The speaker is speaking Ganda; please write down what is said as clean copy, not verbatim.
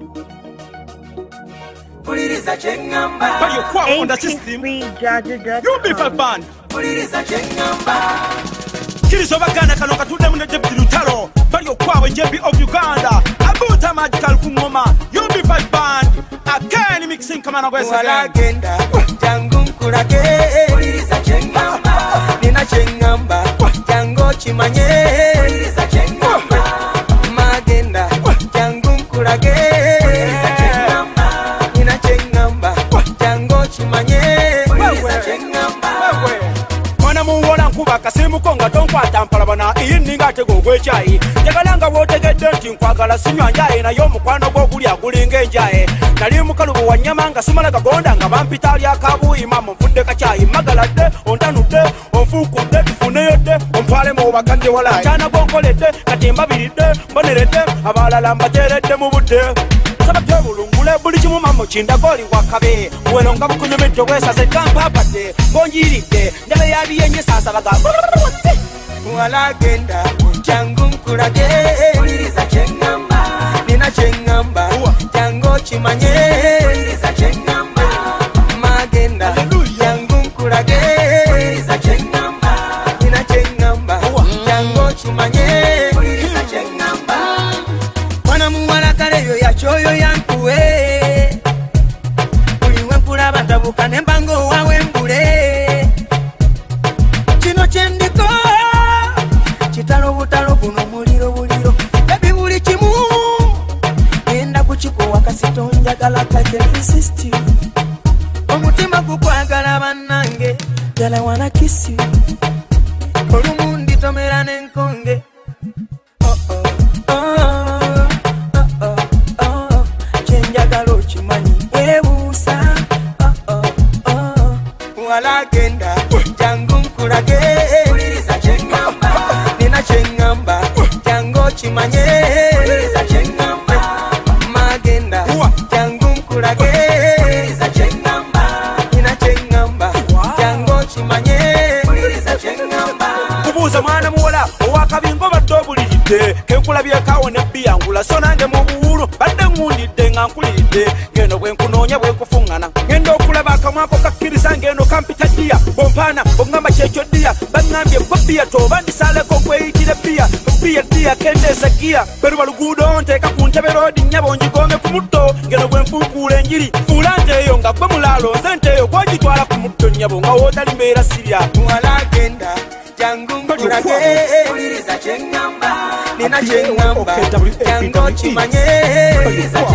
Puliriza chengamba. But you quite on the system. You be for band. Puliriza chengamba. Kirizo bagana kano katude mune jebi lutalo. But you quite jebi of Uganda. Abuta magical kumoma. You be for band. Again mixing come on again. Walagenda jangu mkurage. Puliriza chengamba. Nina chengamba jango chimanye. Puliriza chengamba. Magenda jangu mkurage. Puliriza chengamba. Nina chengamba jango chimanye. Puliriza chengamba. Mwana muwona nkuba kasimu konga tonkwata mpalabana ininga tego gwechai jagalanga wotegedde nti nkwagala sinywa njaye nayo mukwano gw'oguli agulinga enjaye nali mukalubu wa nnyama nga simala gagonda nga bampita ali akabuuyima munfudde kacayi magaladde ontanudde onfuukudde tufuneyodde ontwalemu obakadde wala kyana gonkoledde kati mbabiridde mboneredde abalala mbateeredde mu budde sabadde bulungule buli kimu mamo kindagoli wakabe weno nga bukunyumidde bwesaze kampapadde ngonjiridde ndala yali yenye sasa baga walagenda jangu mkurage. Puliriza chengamba. Nina chengamba jango chimanye. Puliriza chengamba. Magenda jangu mkurage. Puliriza chengamba. Nina chengamba jango chimanye. Puliriza chengamba. Mwana muwala kale yo yachoyo yankuwe. Uliwe nkulaba ntabuka nembango wawe mbule. Chino chendiko chitalo butalo buno muliro buliro. Baby buli kimu enda kuchikuwa kasitonja galaka ke resist you. Omutima gukwagala bannange girl I wanna kiss you. Olumundi tomera nenkonge. Oh oh oh oh oh oh chenjagalo chimanyi webusa. Oh oh oh walagenda jangu mkurage. Puliriza chengamba. Nina chengamba jango chimanye. Puliriza chengamba. Magenda jangu mkurage. Puliriza chengamba. Nina chengamba jango chimanye. Puliriza chengamba. kubuuza mwana muwala owakabingo badde obuliridde kenkulabye kawo nebbi yangula so nange mu buwulu badde ngundidde nga nkuliridde ngeno bwe nkunoonya bwe nkufuŋŋana ngenda okulaba akamwako kakkiriza ngeno kampita ddiya bompaana oŋŋamba kyekyo ddiya baŋŋambye gwe bbiya toba ndisaleko kweyitire bbiya ddiya kendeeza giya beruba luguudo nteeka ku ntebe roodi nnyabo njigome ku mutto ngeno bwe nfuukuula enjiri fuula nteeyo nga gwe mulaalo nze nteeyo gwogitwala ku mutto nnyabo nga wootali mbeera sirya walagenda jangu mkurage. Puliriza chengamba. Nina chengamba jango chimanye. Puliriza